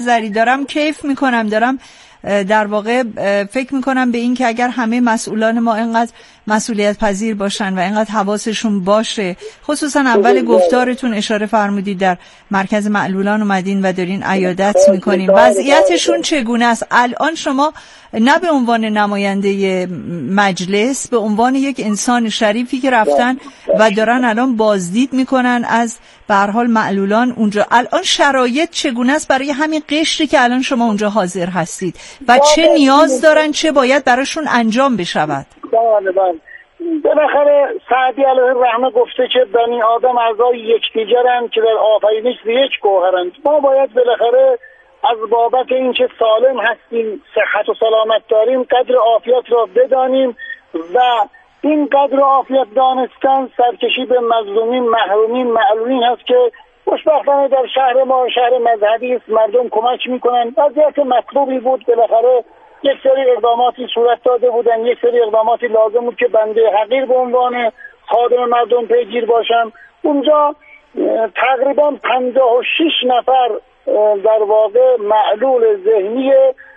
زری دارم کیف میکنم، دارم در واقع فکر میکنم به این که اگر همه مسئولان ما اینقدر مسئولیت پذیر باشن و اینقدر حواسشون باشه، خصوصا اول گفتارتون اشاره فرمودید در مرکز معلولان اومدین و دارین عیادت میکنین، وضعیتشون چگونه است الان؟ شما نه به عنوان نماینده مجلس، به عنوان یک انسان شریفی که رفتن و دارن الان بازدید میکنن از به هر حال معلولان اونجا، الان شرایط چگونه است برای همین قشری که الان شما اونجا حاضر هستید و چه نیاز دارن، چه باید براشون انجام بشود؟ بالاخره سعدی علیه الرحمه گفته که بنی آدم اعضای یکدیگرند که در آفرینش یک گوهرند. ما باید بالاخره از بابت اینکه سالم هستیم، صحت و سلامت داریم، قدر عافیت را بدانیم و این قدر عافیت دانستن سرکشی به مظلومین، محرومین، معلولین هست که خوشبختانه در شهر ما شهر مذهبی است، مردم کمک میکنن. وضعیت مطلوبی بود، بالاخره یک سری اقداماتی صورت داده بودن، یک سری اقداماتی لازم بود که بنده حقیر به عنوان خادم مردم پیگیر باشم. اونجا تقریبا 56 نفر در واقع معلول ذهنی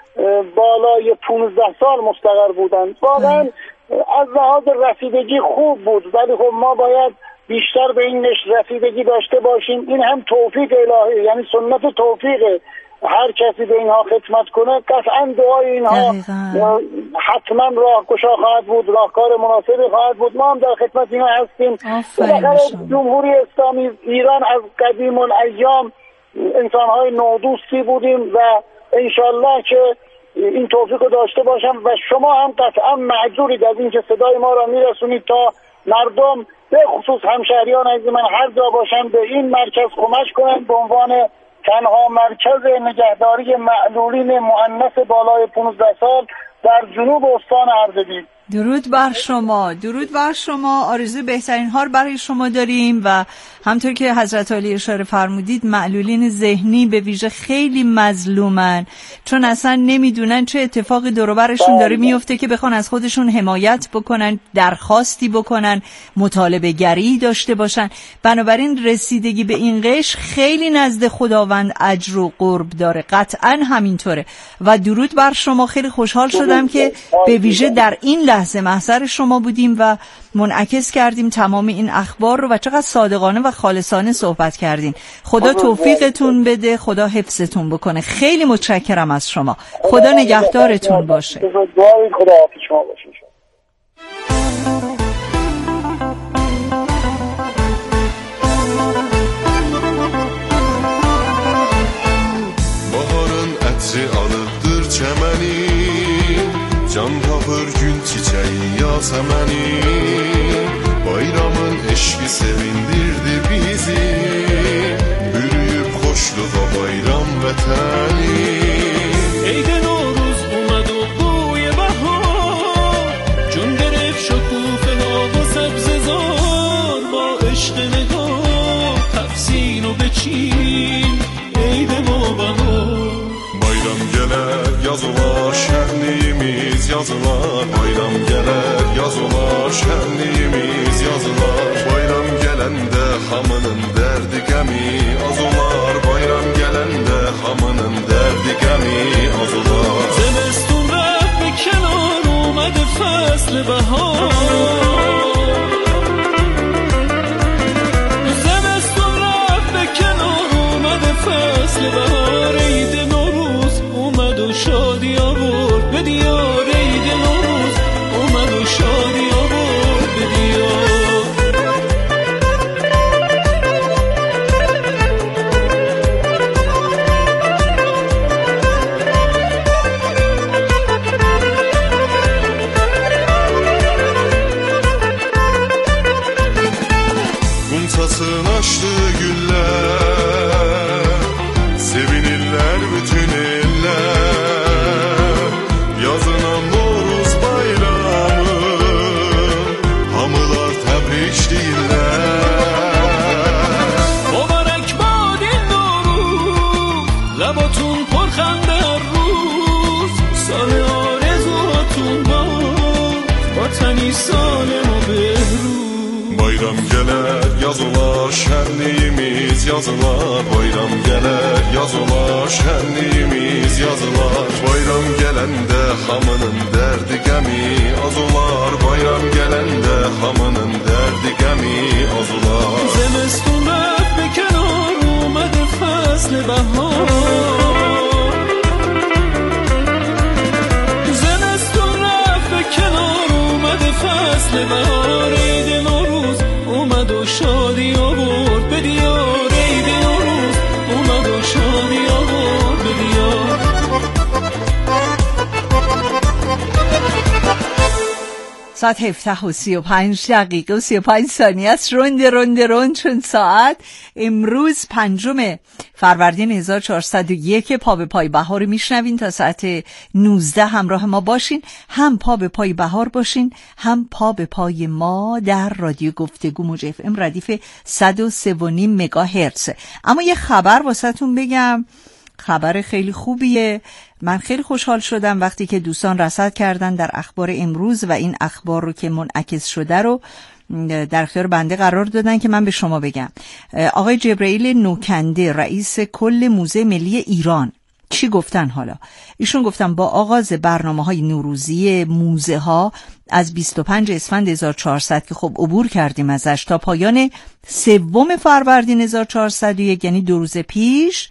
بالای 15 سال مستقر بودند. واقعا از لحاظ رسیدگی خوب بود، ولی خب ما باید بیشتر به این رسیدگی داشته باشیم. این هم توفیق الهی، یعنی سنت توفیق. هر کسی به اینها خدمت کنه قطعا دعای اینها حتما راهگشا خواهد بود، راهکار مناسبی خواهد بود. ما هم در خدمت اینها هستیم. جمهوری اسلامی ایران از قدیم الایام انسان‌های نودوستی بودیم و انشالله که این توفیق رو داشته باشم و شما هم قطعا معذورید از این که صدای ما را میرسونید تا مردم به خصوص همشهریان عزیز من هر جا باشن به این مرکز کمک کنند به عنوان تنها مرکز نگهداری معلولین مؤنث بالای 15 سال در جنوب استان اردبیل. درود بر شما، درود بر شما. آرزوی بهترین ها رو برای شما داریم و همطور که حضرت عالی اشاره فرمودید معلولین ذهنی به ویژه خیلی مظلومن، چون اصلا نمیدونن چه اتفاقی دور و برشون داره میفته که بخوان از خودشون حمایت بکنن، درخواستی بکنن، مطالبه گری داشته باشن. بنابراین رسیدگی به این قشر خیلی نزد خداوند اجر و قرب داره، قطعا همینطوره. و درود بر شما. خیلی خوشحال شدم که به ویژه در این لحظه محضر شما بودیم و منعکس کردیم تمام این اخبار رو و چقدر صادقانه و خالصانه صحبت کردین. خدا توفیقتون بده، خدا حفظتون بکنه. خیلی متشکرم از شما. خدا نگهدارتون باشه. خدا حافظ شما باشه. Baharın ətri alıbdır çəməni, can tapır gül çiçeği yaseməni. Bayramın eşki sevindirdi bizi, bürüyüp hoşluğa bayram vətəni. Eyde Noruz اومد و بوی بهار، جون گرفت شکوفه ها و سبززار. با عشق نگاه تفسین و بچین عید ما بهار. Bayram gələr, yaz olar, şənliyimiz yazılar. Bayram gələr, yaz olar, şənliyimiz yazılar. Bayram gələndə hamının dərdi qəmi az olar. Bayram gələndə hamının dərdi qəmi az olar. Zemestun rəft به کنار اومده فصل بهار. زمستون رفت به کنار اومده فصل بهار. عید نوروز اومد و شادی آورد به دیار. عید نوروز اومد و شادی آورد به دیار. Kumsasın açtı güller, sevinirler bütün eller. Yazınan Noruz bayramı, hamılar təbrik deyirlər. Mübarək badin Noruz, لباتون پرخنده روز. سال آرزوهاتون باد، وطنی سالم و بهروز. Bayram gelər, yazılar, şənliyimiz yazılar. Bayram gələr, yazılar, şənliyimiz yazılar. Bayram gələndə hamının dərdi qəmi az olar. Bayram gələndə hamının dərdi qəmi az olar. زمستون رفت به کنار اومد فصل بهار. زمستون رفت به کنار اومد فصل بهار. عید نوروز اومد و شادی آورد به دیار. عید نوروز اومد و شادی آورد به دیار. ساعت 17:35 است. روند چون ساعت. امروز 5 فروردین 1401 پا به پای بهار میشنوین. تا ساعت 19 همراه ما باشین، هم پا به پای بهار باشین، هم پا به پای ما در رادیو گفتگو موج اف ام ردیف 103.5 مگاهرتز. اما یه خبر واسهتون بگم، خبر خیلی خوبیه. من خیلی خوشحال شدم وقتی که دوستان رصد کردن در اخبار امروز و این اخبار رو که منعکس شده رو در اختیار بنده قرار دادن که من به شما بگم. آقای جبرائیل نوکنده رئیس کل موزه ملی ایران چی گفتن؟ حالا ایشون گفتن با آغاز برنامه‌های نوروزی موزه ها از 25 اسفند 1400 که خب عبور کردیم ازش تا پایان 3 فروردین 1401 یعنی 2 روز پیش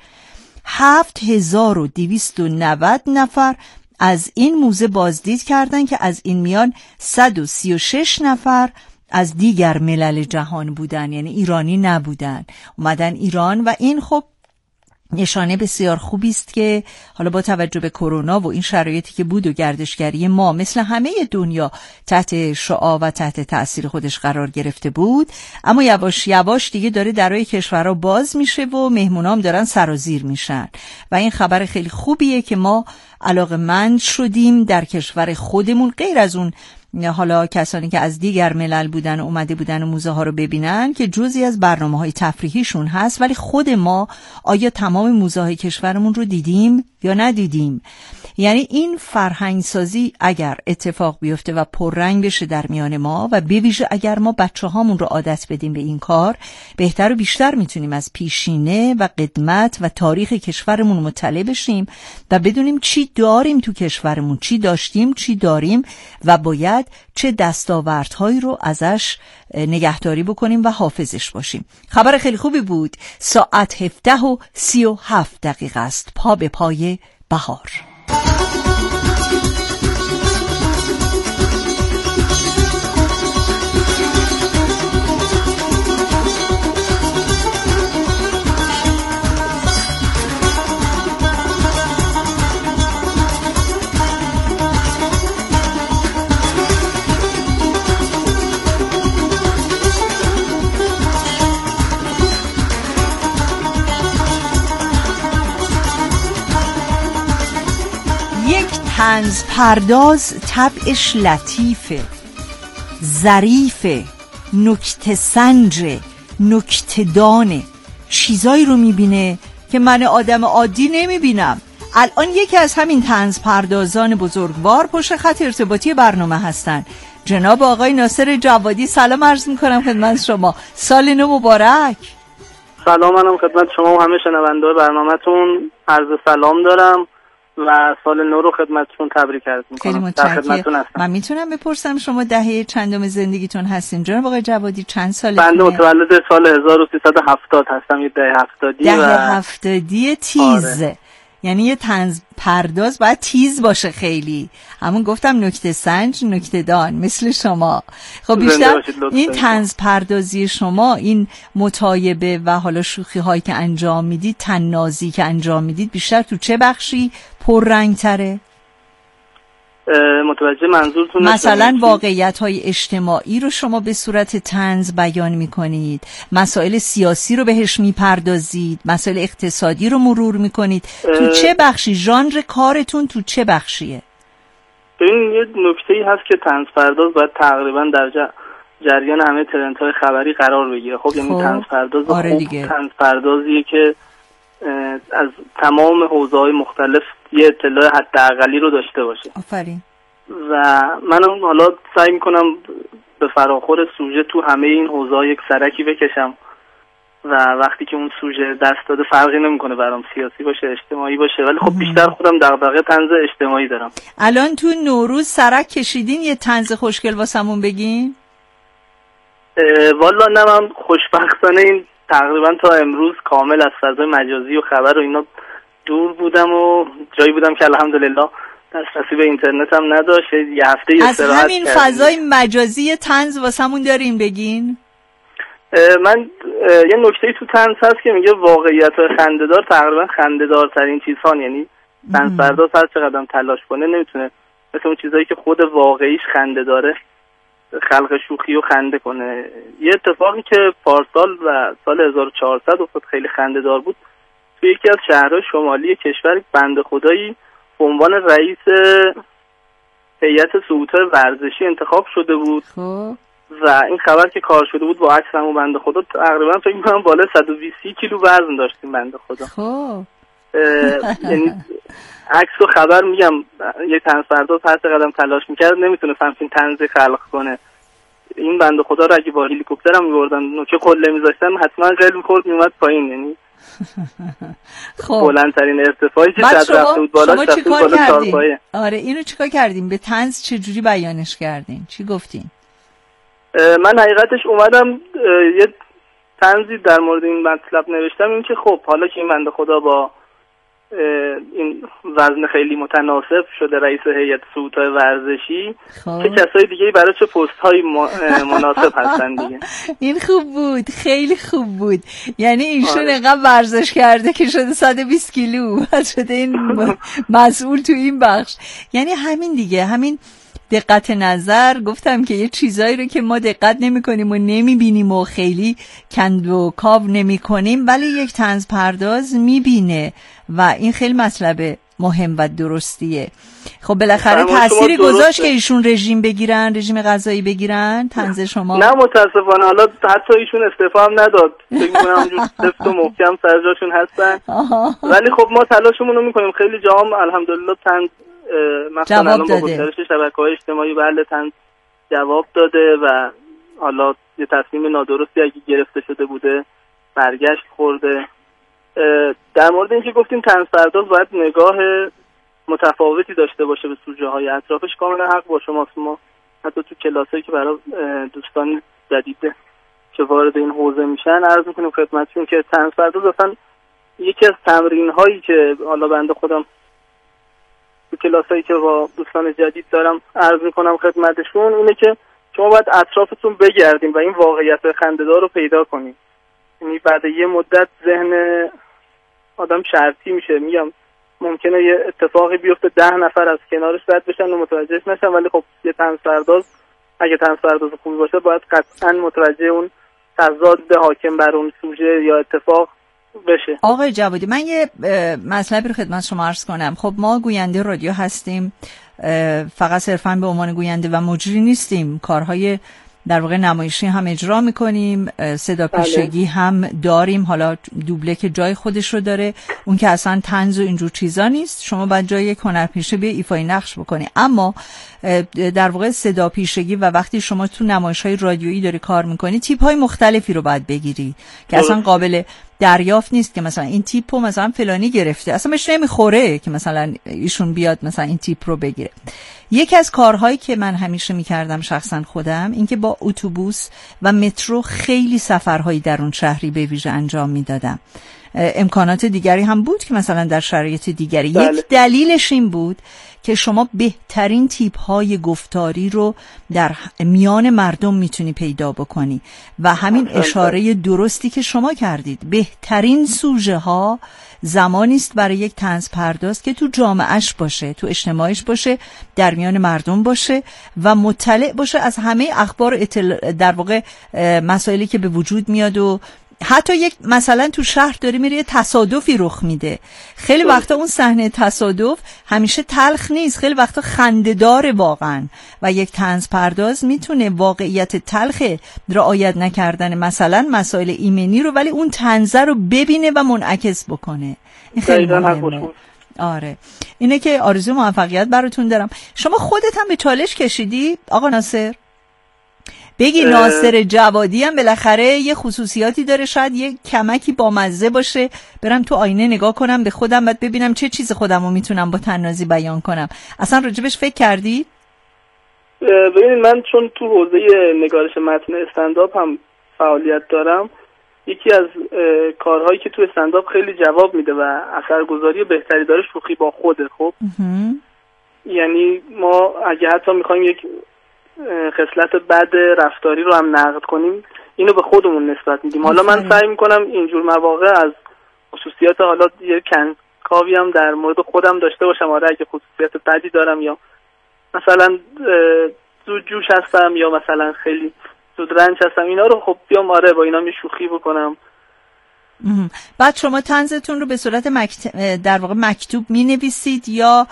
7290 نفر از این موزه بازدید کردن که از این میان 136 نفر از دیگر ملل جهان بودن، یعنی ایرانی نبودن، اومدن ایران. و این خب نشانه بسیار خوبی است که حالا با توجه به کرونا و این شرایطی که بود و گردشگری ما مثل همه دنیا تحت شعاع و تحت تأثیر خودش قرار گرفته بود، اما یواش یواش دیگه داره درای کشورها باز میشه و مهمونام دارن سرازیر میشن و این خبر خیلی خوبیه که ما علاقه‌مند شدیم در کشور خودمون، غیر از اون حالا کسانی که از دیگر ملل بودن و اومده بودن و موزه ها رو ببینن که جزئی از برنامه‌های تفریحیشون هست، ولی خود ما آیا تمام موزه های کشورمون رو دیدیم یا ندیدیم؟ یعنی این فرهنگ سازی اگر اتفاق بیفته و پررنگ بشه در میان ما و به ویژه اگر ما بچه هامون رو عادت بدیم به این کار، بهتر و بیشتر میتونیم از پیشینه و قدمت و تاریخ کشورمون مطلع بشیم و بدونیم چی داریم تو کشورمون، چی داشتیم، چی داریم و باید چه دستاوردهایی رو ازش نگهداری بکنیم و حافظش باشیم. خبر خیلی خوبی بود. ساعت 17:37 است. پا به پای بهار. طنز پرداز طبعش لطیفه، ظریفه، نکته سنجه، نکته دانه، چیزایی رو میبینه که من آدم عادی نمیبینم. الان یکی از همین طنز پردازان بزرگوار پشت خط ارتباطی برنامه هستن، جناب آقای ناصر جوادی. سلام عرض میکنم خدمت شما، سال نو مبارک. سلام، منم خدمت شما و همه شنونده برنامه‌تون عرض سلام دارم و سال نو رو خدمتتون تبریک عرض می‌کنم. خیلی متشکرم. من میتونم بپرسم شما دهه چندم زندگیتون هستین جناب آقای جوادی؟ چند سالتونه؟ بنده متولد سال 1370 هستم، یه دهه 70 هفتادی تیز. آره. یعنی یه طنز پرداز باید تیز باشه خیلی، همون گفتم نکته سنج نکته دان مثل شما. خب بیشتر این طنز پردازی شما، این متایبه و حالا شوخی هایی که انجام میدید، طنازی که انجام میدید، بیشتر تو چه بخشی پررنگ تره؟ متوجه منظورتون؟ مثلا واقعیت های اجتماعی رو شما به صورت طنز بیان میکنید، مسائل سیاسی رو بهش میپردازید، مسائل اقتصادی رو مرور میکنید، تو چه بخشی؟ ژانر کارتون تو چه بخشیه؟ ببین، یه نکته‌ای هست که طنز پرداز باید تقریبا در جریان همه ترندهای خبری قرار بگیره. خب یعنی طنز پرداز طنز پردازیه که از تمام حوزه‌های مختلف یه اطلاع حداقلی رو داشته باشه. آفرین. و منم حالا سعی می‌کنم به فراخور سوژه تو همه این حوزه‌ها یک سرکی بکشم و وقتی که اون سوژه دست داده فرقی نمیکنه برام سیاسی باشه اجتماعی باشه، ولی خب بیشتر خودم دغدغه طنز اجتماعی دارم. الان تو نوروز سرک کشیدین، یه طنز خوشگل واسمون بگین؟ والا نه، من خوشبختانه این تقریبا تا امروز کامل از فضای مجازی و خبر و اینا دور بودم و جایی بودم که الحمدلله دسترسی به اینترنت هم نداشت. یه هفته استراحت از همین فضای مجازی طنز واسمون دارین بگین؟ من یه نکته تو طنز هست که میگه واقعیت‌های خنده‌دار تقریبا خنده‌دارترین چیزها، یعنی طنزپرداز هر چقدر تلاش کنه نمیتونه مثل اون چیزایی که خود واقعیش خنده داره خلق شوخی و خنده کنه. یه اتفاقی که پارسال و سال 1400 افتاد خیلی خنده‌دار بود، توی یکی از شهرهای شمالی کشور بنده خدایی به عنوان رئیس هیئت صعودهای ورزشی انتخاب شده بود و این خبر که کار شده بود با عکس همون بنده خدا تقریبا فکر می‌کنم بالای 120 کیلو وزن داشتیم بنده خدا. یعنی عکس و خبر میگم یه طنزپرداز هر چقدر تلاش میکرد نمیتونه همچین طنزی خلق کنه. این بنده خدا رو اگه با هلیکوپتر هم می‌بردن نوچه قله می‌ذاشتن حتما قل می‌خورد میومد پایین، یعنی خب بلندترین ارتفاعی که شاید رفته بود بالا رفته بود بالا چهارپایه. آره اینو چیکار کردیم؟ به طنز چجوری بیانش کردین؟ چی گفتین؟ من حقیقتش اومدم یه طنزی در مورد این مطلب نوشتم، این که خب حالا که این بنده خدا با این وزن خیلی متناسب شده رئیس هیئت صعودهای ورزشی، چه کسای دیگه برای چه پست های مناسب هستن دیگه. این خوب بود، خیلی خوب بود. یعنی ایشون اینقدر ورزش کرده که شده 120 کیلو شده این مسئول تو این بخش. یعنی همین دیگه، همین دقت نظر. گفتم که یه چیزایی رو که ما دقت نمی کنیم و نمی بینیم و خیلی کند و کاو نمی کنیم ولی یک طنز پرداز می بینه و این خیلی مطلب مهم و درستیه. خب بالاخره تأثیری گذاشت که ایشون رژیم غذایی بگیرن طنز شما؟ نه متاسفانه، حالا حتی ایشون استعفا هم نداد، فکر می‌کنم همونجور سفت و محکم سر جاشون هستن. ولی خب ما تلاشمون رو می‌کنیم. خیلی جام الحمدلله طنز مثلا الان با گسترش شبکه‌های اجتماعی بله طنز جواب داده و حالا یه تصمیم نادرستی اگه گرفته شده بوده برگشت خورده. در مورد اینکه گفتیم طنزپرداز باید نگاه متفاوتی داشته باشه به سوژه‌های اطرافش، کاملا حق با شماست. ما حتی تو کلاسایی که برای دوستان جدید که وارد این حوزه میشن عرض میکنیم خدمتتون که طنزپرداز اصلا یکی از تمرین‌هایی که حالا بنده خودم تو کلاسایی که با دوستان جدید دارم عرض میکنم خدمتشون اینه که شما باید اطرافتون بگردیم و این واقعیت خنده‌دار رو پیدا کنیم. یعنی بعد یه مدت ذهن آدم شرطی میشه. میگم ممکنه یه اتفاقی بیفته 10 نفر از کنارش رد بشن و متوجهش نشن، ولی خب یه طنزپرداز اگه طنزپرداز خوبی باشه باید قطعا متوجه اون تضاد حاکم بر اون سوژه یا اتفاق بشه. آقای جوادی من یه مطلبی رو خدمت شما عرض کنم. خب ما گوینده رادیو هستیم، فقط صرفاً به عنوان گوینده و مجری نیستیم، کارهای در واقع نمایشی هم اجرا میکنیم، صدا پیشگی هم داریم، حالا دوبله که جای خودش رو داره، اون که اصلا طنز و اینجور چیزا نیست، شما باید جای یک هنرپیشه به ایفای نقش بکنی. اما در واقع صدا پیشگی و وقتی شما تو نمایش‌های رادیویی داری کار میکنی تیپ‌های مختلفی رو باید بگیری که اصلا قابل دریافت نیست که مثلا این تیپو مثلا فلانی گرفته، اصلا بهش نمیخوره که مثلا ایشون بیاد مثلا این تیپ رو بگیره. یکی از کارهایی که من همیشه میکردم شخصا خودم این که با اتوبوس و مترو خیلی سفرهایی درون شهری به ویژه انجام میدادم. امکانات دیگری هم بود که مثلا در شرایط دیگری بله. یک دلیلش این بود که شما بهترین تیپ های گفتاری رو در میان مردم میتونی پیدا بکنی و همین اشاره درستی که شما کردید، بهترین سوژه ها زمانی است برای یک طنز پرداز که تو جامعهش باشه، تو اجتماعش باشه، در میان مردم باشه و مطلع باشه از همه اخبار در واقع مسائلی که به وجود میاد و حتی یک مثلا تو شهر داره میره یه تصادفی رخ میده، خیلی وقتا اون صحنه تصادف همیشه تلخ نیست، خیلی وقتا خنده‌داره واقعا و یک طنز پرداز میتونه واقعیت تلخ رعایت نکردن مثلا مسائل ایمنی رو ولی اون طنزه رو ببینه و منعکس بکنه. این خیلی مهمه. آره اینه که آرزو موفقیت براتون دارم. شما خودت هم به چالش کشیدی آقا ناصر؟ بگی ناصر جوادی هم بالاخره یه خصوصیاتی داره، شاید یه کمکی بامزه باشه، برم تو آینه نگاه کنم به خودم بعد ببینم چه چیز خودمو میتونم با طنازی بیان کنم. اصلا راجبش فکر کردی؟ ببینید من چون تو حوزه نگارش متن استندآپ هم فعالیت دارم، یکی از کارهایی که تو استندآپ خیلی جواب میده و اثرگذاری بهتری داره شوخی با خوده. خب یعنی ما اگه حتی میخوایم یک خصلت بد رفتاری رو هم نقد کنیم، اینو به خودمون نسبت میدیم. حالا من سعی میکنم اینجور مواقع از خصوصیات، حالا یه کنکاوی هم در مورد خودم داشته باشم، آره اگه خصوصیات بدی دارم یا مثلا زود جوش هستم یا مثلا خیلی زود رنج هستم، اینا رو خب بیام آره با اینا یه شوخی بکنم. بعد شما طنزتون رو به صورت در واقع مکتوب می نویسید یا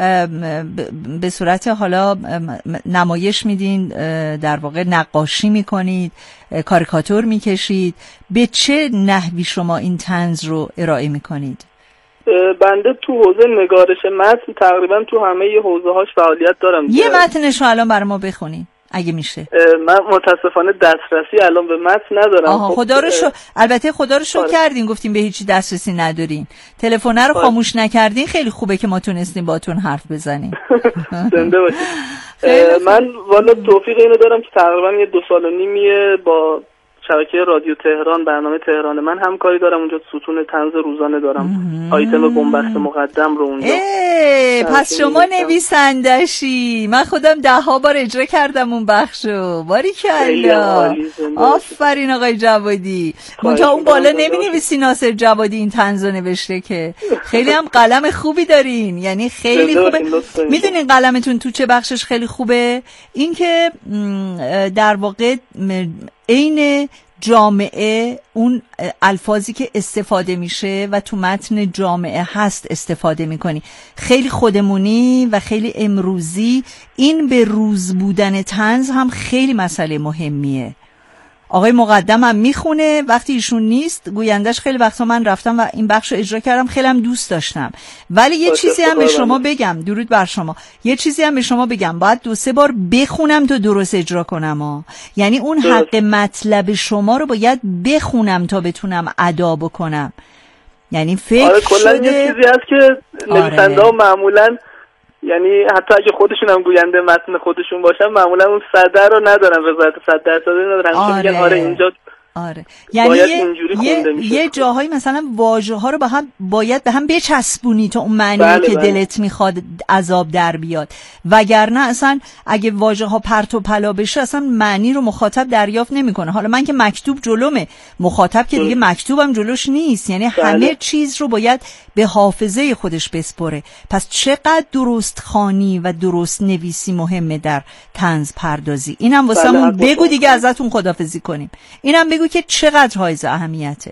به صورت حالا نمایش میدین، در واقع نقاشی می کنید، کاریکاتور می کشید؟ به چه نحوی شما این طنز رو ارائه می کنید؟ بنده تو حوزه نگارش متن تقریبا تو همه ی حوزه هاش فعالیت دارم. یه متنش رو الان برای ما بخونید اگه میشه. من متاسفانه دسترسی الان به متن ندارم. خدا رو البته خدا رو شکر کردین گفتیم به هیچی دسترسی ندارین، تلفن رو خاموش نکردین، خیلی خوبه که ما تونستیم باتون حرف بزنیم. زنده باشید. من والا توفیق اینو دارم که تقریبا یه 2 سال و نیمیه با شبکه رادیو تهران، برنامه تهران من همکاری دارم. اونجا ستون طنز روزانه دارم، آیتم بنبست مقدم رو اونجا. پس شما نویسندشی؟ من خودم 10 بار اجرا کردم اون بخشو. باریکلا، آفرین آقای جوادی. منتها اون بالا نمی‌نویسی ناصر جوادی این طنزو نوشته که. خیلی هم قلم خوبی دارین، یعنی خیلی خوبه. میدونین قلمتون تو چه بخشش خیلی خوبه؟ این که در واقع عین جامعه اون الفاظی که استفاده میشه و تو متن جامعه هست استفاده میکنی، خیلی خودمونی و خیلی امروزی. این به روز بودن طنز هم خیلی مسئله مهمیه. آقای مقدم هم میخونه، وقتی ایشون نیست گویندش خیلی وقتا من رفتم و این بخش رو اجرا کردم، خیلی هم دوست داشتم. ولی یه چیزی هم به شما بگم، درود بر شما، یه چیزی هم به شما بگم، باید 2-3 بار بخونم تا درست اجرا کنم یعنی اون حق مطلب شما رو باید بخونم تا بتونم ادا بکنم. یعنی فکر کلا یه چیزی هست که نویسنده‌ها معمولاً، یعنی حتی اگه خودشون هم گوینده متن خودشون باشن، معمولا اون صدر رو ندارن، رضایت 100% ندارن. میگن آره اینجا یعنی یه جاهایی مثلا واژه ها رو باید به هم بچسبونی تا اون معنی که دلت میخواد عذاب در بیاد، وگرنه اصلا اگه واژه ها پرت و پلا بشه اصلا معنی رو مخاطب دریافت نمیکنه. حالا من که مکتوب جلومه، مخاطب که دیگه مکتوبم جلوش نیست، یعنی همه چیز رو باید به حافظه خودش بسپره. پس چقدر درست خوانی و درست نویسی مهمه در طنز پردازی. اینم واسمون بگو دیگه، ازتون خداحافظی کنیم. اینم بگو که چقدر حائز اهمیته.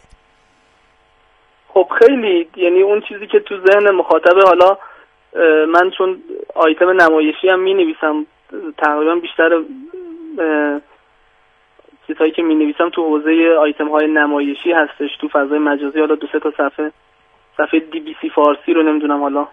خب خیلی، یعنی اون چیزی که تو ذهن مخاطبه، حالا من چون آیتم نمایشی هم می نویسم، تقریبا بیشتر چیزهایی که می نویسم تو حوزه آیتم های نمایشی هستش، تو فضای مجازی. حالا 2-3 تا صفحه DBC فارسی رو نمیدونم حالا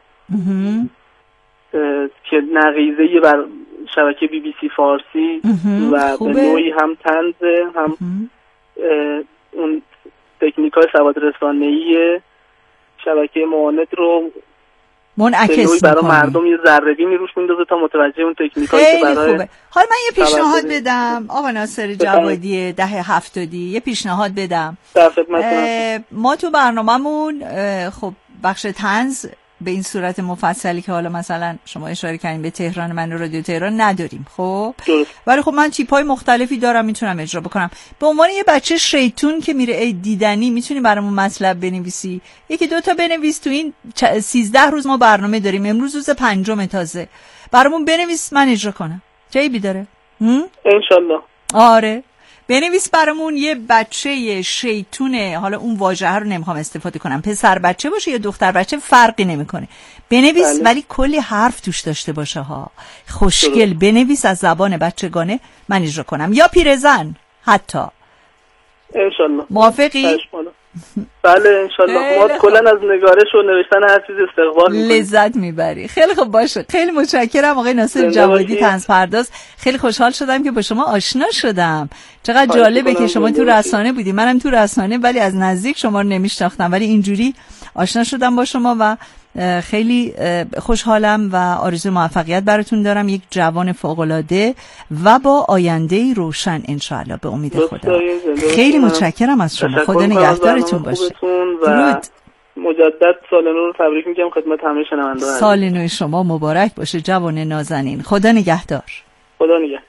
که نقیضه‌ای بر شبکه BBC فارسی و به نوعی هم طنز هم اون تکنیک‌های سواد رسانه‌ای شبکه معاند رو منعکس برای مردم یه ذره‌بینی روش میندازه تا متوجه اون تکنیکایی که برای خوبه. حالا من یه پیشنهاد بدم آقا ناصر جوادی دهه 70، یه پیشنهاد بدم. ما تو برنامه‌مون خب بخش طنز به این صورت مفصلی که حالا مثلا شما اشاره کردین به تهران من و رادیو تهران نداریم، خب ولی خب من تیپ‌های مختلفی دارم میتونم اجرا بکنم. به عنوان یه بچه شیطون که میره عید دیدنی میتونی برامون مطلب بنویسی، 1-2 تا بنویس. تو این 13 روز ما برنامه داریم، امروز روز 5 تازه، برامون بنویس من اجرا کنم. چه عیبی داره؟ انشالله. آره بنویس برامون یه بچه شیطونه، حالا اون واژه رو نمیخوام استفاده کنم، پسر بچه باشه یا دختر بچه فرقی نمیکنه، بنویس ولی کلی حرف توش داشته باشه ها، خوشگل بنویس از زبان بچگانه من اجرا کنم، یا پیرزن حتی. انشالله. موافقی؟ بله انشالله. ما کلا از نگارش و نوشتن هر چیز استقبال می‌کنیم. لذت میبری. خیلی خوب باشه. خیلی متشکرم آقای ناصر جوادی طنزپرداز. خیلی خوشحال شدم که با شما آشنا شدم. چقدر جالبه که شما تو رسانه بودی، منم تو رسانه، ولی از نزدیک شما رو نمیشناختم، ولی اینجوری آشنا شدم با شما و خیلی خوشحالم و آرزوی موفقیت براتون دارم. یک جوان فوق‌العاده و با آینده‌ای روشن انشاءالله به امید خدا. خیلی متشکرم از شما. خدا نگهدارتون باشه. درود. مجدد سال نو رو تبریک میگم خدمت همه شنوندگان. سال نو شما مبارک باشه جوان نازنین. خدا نگهدار. خدا نگهدار.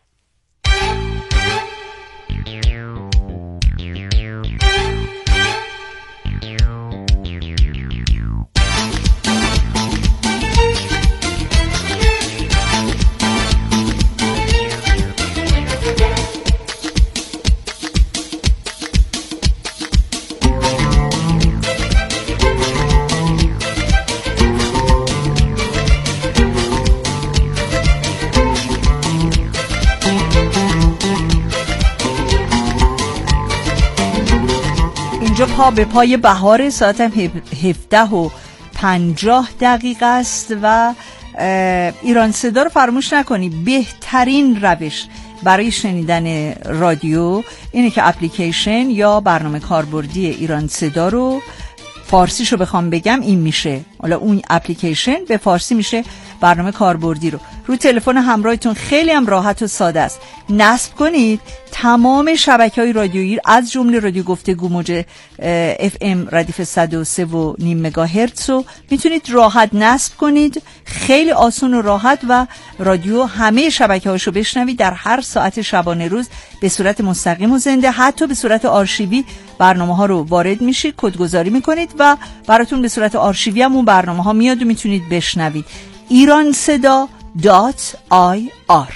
اینجا پا به پای بهار، ساعتم 17:50 است و ایران صدا رو فراموش نکنی. بهترین روش برای شنیدن رادیو اینه که اپلیکیشن یا برنامه کاربردی ایران صدا رو، فارسیشو بخوام بگم این میشه، حالا اون اپلیکیشن به فارسی میشه برنامه کاربردی رو تلفن همراهتون خیلی هم راحت و ساده است نصب کنید. تمام شبکه‌های رادیویی از جمله رادیو گفتگو موج FM ردیف 103.5 مگاهرتز رو میتونید راحت نصب کنید. خیلی آسون و راحت و رادیو همه شبکه‌هاشو بشنوید در هر ساعت شبانه روز به صورت مستقیم و زنده. حتی به صورت آرشیوی برنامه‌ها رو وارد میشید، کدگذاری میکنید و براتون به صورت آرشیوی هم اون برنامه‌ها میاد و میتونید بشنوید. ایرانصدا.ir.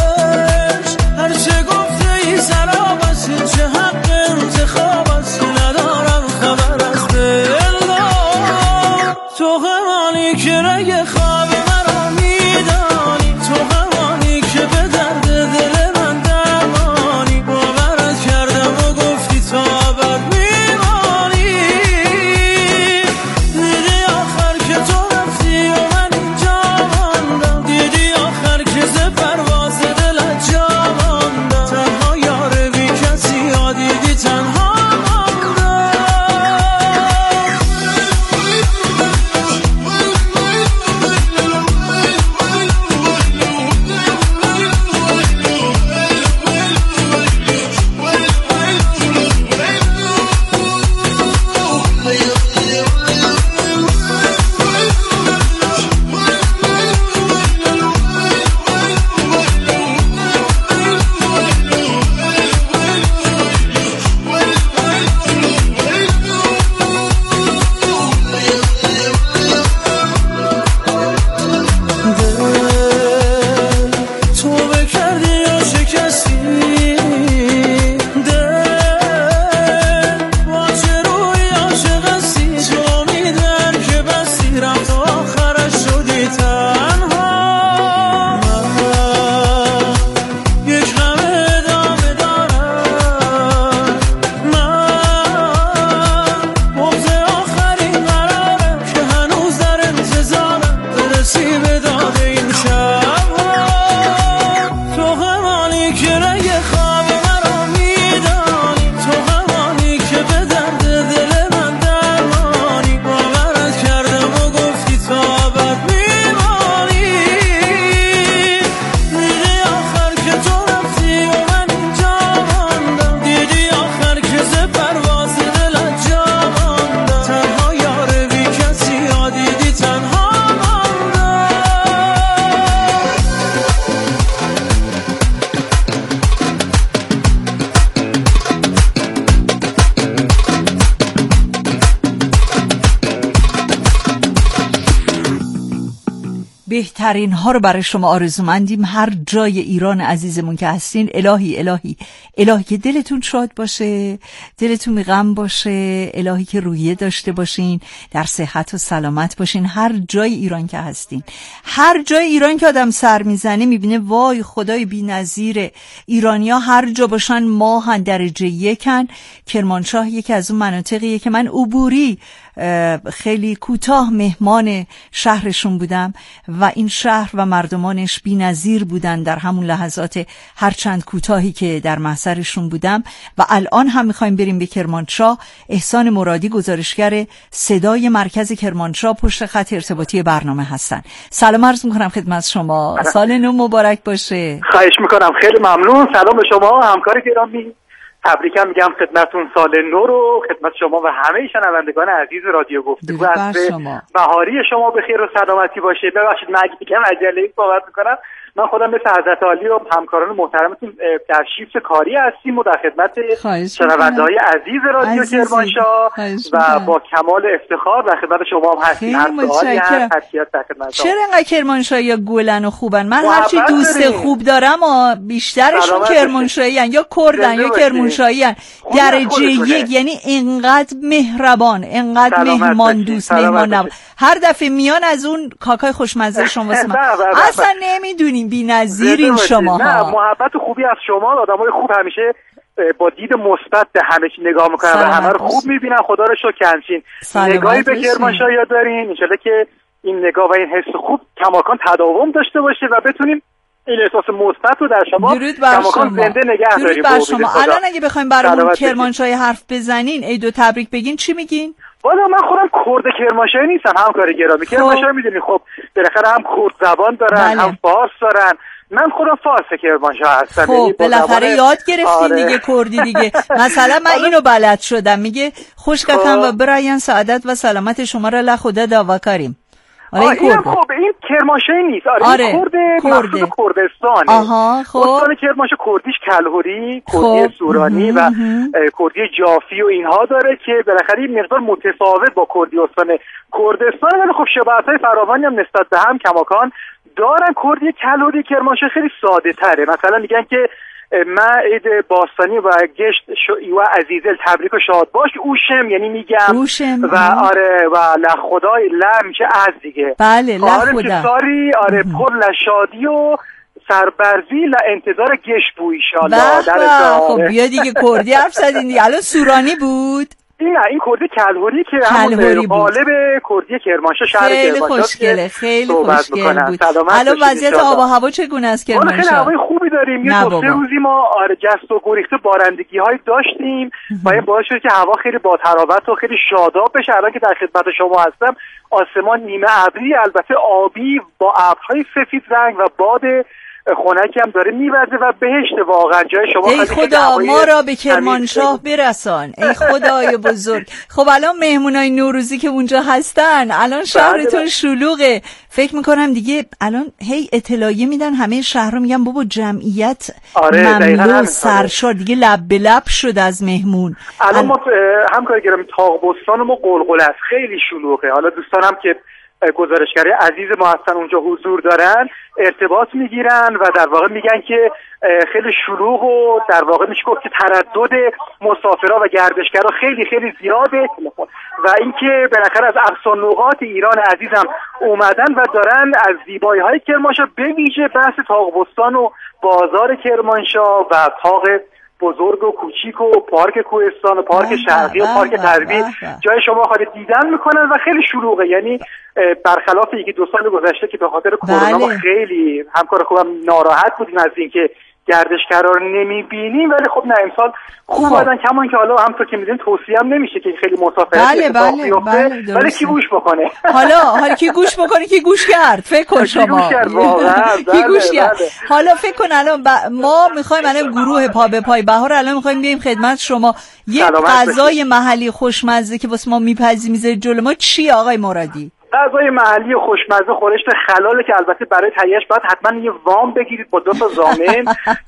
چه حق انتخاب است بهترین ها رو برای شما آرزومندیم. هر جای ایران عزیزمون که هستین، الهی که دلتون شاد باشه، دلتون غم باشه، الهی که روحیه داشته باشین، در صحت و سلامت باشین. هر جای ایران که هستین، هر جای ایران که آدم سر میزنه میبینه وای خدای بی‌نظیره. ایرانیا هر جا باشن ماهن، درجه یکن. کرمانشاه یکی از اون مناطقیه که من عبوری خیلی کوتاه مهمان شهرشون بودم و این شهر و مردمانش بی‌نظیر بودن در همون لحظات هرچند کوتاهی که در محضرشون بودم. و الان هم میخوایم بریم به کرمانشاه. احسان مرادی گزارشگر صدای مرکز کرمانشاه پشت خط ارتباطی برنامه هستن. سلام عرض میکنم خدمت شما، سال نو مبارک باشه. خواهش میکنم، خیلی ممنون. سلام به شما همکار گرامی، تبریکم میگم خدمتتون سال نو رو، خدمت شما و همه شنوندگان عزیز رادیو گفتگو. عصر بهاری شما به خیر و سلامتی باشه. ببخشید من یکم عجله‌ای صحبت میکنم، من خودم مثل حضرت عالی و همکاران محترمتون در شیفت کاری هستیم و در خدمت شنونده‌های عزیز رادیو کرمانشاه و با کمال افتخار در خدمت شما هم هستیم. هر سوالی هست تحقیقات در خدمت شما. چرا انقدر کرمانشاهی‌ها گلن و خوبن؟ من هرچی دوست خوب دارم بیشترشون کرمانشاهی‌ان یا کردن یا کرمانشاهی‌ان. درجه یک، یعنی اینقدر مهربان، اینقدر مهمان دوست، مهمان نواز. هر دفعه میان از اون کاکای خوشمزه شما واسه من اصلا نمیدونیم، بی‌نظیرین شما. نه، محبت و خوبی از شما. آدمای خوب همیشه با دید مثبت به همه چی نگاه میکنن و همه رو خوب میبینن. خدا رو شکر همچین نگاهی به کرمانشاهی دارین. ان شاءالله که این نگاه و این حس خوب کماکان تداوم داشته باشه و بتونیم این احساس مثبت رو در شما کماکان زنده نگه داریم. الان اگه بخوایم برامون کرمانشاهی حرف بزنین، عید و تبریک بگین، چی میگین؟ والا من خودم کرد کرمانشاهی نیستم همکار گرامی. کرمانشاهی میدونی خب بالاخره هم کرد زبان دارن، هم فارس دارن. من خودم فارس کرمانشاه هستم. خب بالاخره یاد گرفتین دیگه کردی دیگه. مثلا من اینو بلد شدم، میگه خوشگفتم و براین سعادت و سلامت شما را لخدا دعوا کریم. این خب این کرمانشاهی نیست. این کرد کردستانه. خب استان کرمانشاه کردیش کلهوری، کردی سورانی و کردی جافی و اینها داره که بالاخره این مقدار متفاوت با کردی استان کردستان، ولی خب شباهت‌های فراوانی هم نسبت به هم کماکان دارن. کردی کلهوری کرمانشاه خیلی ساده تره. مثلا میگن که من عید باستانی و گشت و عزیزل تبریک و شاد باش اوشم، یعنی میگم و آره و لخدای میشه از دیگه. بله لخدا ساری پر لشادی و سربرزی انتظار گشت بو ایشالله. خب بیا دیگه کردی حرف زدین دیگه. الان سورانی بود؟ این کردی کلهوری که همون قالب کردی کرمانشاه شهر کرمانشاه خیلی خوشگل بود. الان وضعیت آب و هوا چگونه است کرمانشاه؟ خیلی هوای خوبی داریم. یه 2-3 روزی ما جست و گریخته بارندگی‌های داشتیم و این باعث شد که هوا خیلی با تراوت و خیلی شاداب بشه. الان که در خدمت شما هستم آسمان نیمه ابری، البته آبی با ابرهای سفید رنگ و باد خنکی هم داره میوزه و بهشت واقعا جای شما. ای خدا ما را به کرمانشاه برسان، ای خدای بزرگ. خب الان مهمونای نوروزی که اونجا هستن، الان شهرتون شلوغه. فکر میکنم دیگه الان هی اطلاعیه میدن همه شهر رو، میگن بابا جمعیت مملو سرشار دیگه، لب به لب شد از مهمون. الان ما همکار گرامی تاقبستان ما قلقل است، خیلی شلوغه. حالا دوستانم که گزارشگری عزیز ما هستن اونجا حضور دارن، ارتباط میگیرن و در واقع میگن که خیلی شلوغ و در واقع میشه گفت که تردد مسافرها و گردشگرها خیلی خیلی زیاده و اینکه بالاخره از اقصا نقاط ایران عزیزم اومدن و دارن از زیبایی‌های کرمانشاه به ویژه بحث تاقبستان و بازار کرمانشاه و تاق بزرگ و کوچیک و پارک کوهستان و پارک شرقی و پارک غربی جای شما خالی دیدن میکنن و خیلی شلوغه. یعنی برخلاف 1-2 سال گذشته که به خاطر کرونا ما خیلی همکار خوبم ناراحت بودیم از اینکه گردشگرا رو نمیبینیم، ولی خب نه امسال خوب بودن. کما اینکه حالا همونطور که میدونید توصیه هم نمیشه که خیلی مسافرت بیفته، ولی کی گوش بکنه. حالا کی گوش بکنه، کی گوش کرد. فکر کن شما کی گوش کرد. حالا فکر کن الان ما میخوایم الان گروه پا به پای بهار الان میخوایم بیایم خدمت شما. یه غذای محلی خوشمزه که واسه ما میپزی میذاره جلو ما چیه آقای مرادی؟ غذای محلی خوشمزه خورشت خلاله که البته برای تهیه‌اش باید حتما یه وام بگیرید با 2 تا ضامن.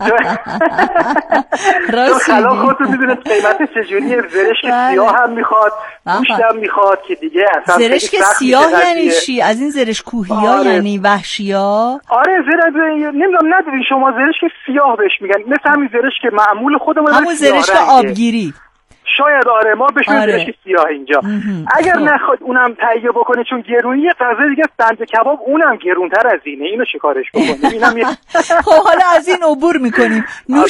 خلا خودتون میدونید قیمت چجوریه. زرشک سیاه هم میخواد، گوشت هم میخواد که دیگه اصلا زرشک سیاه یعنی چی؟ از این زرشک کوهیا یعنی وحشیا؟ آره نمیدونم ندیدین شما زرشک سیاه بهش میگن، مثل همین زرشک معمول خودمون، همون زرشک آبگیری. شاید آره ما بهش زرشک سیاه اینجا. اگر نخواد اونم تهیه بکنه چون گرونیه، غذا دیگه سنج کباب اونم گرونتر از اینه، اینو چیکارش بکنیم؟ اینم خب حالا از این عبور میکنیم. نوش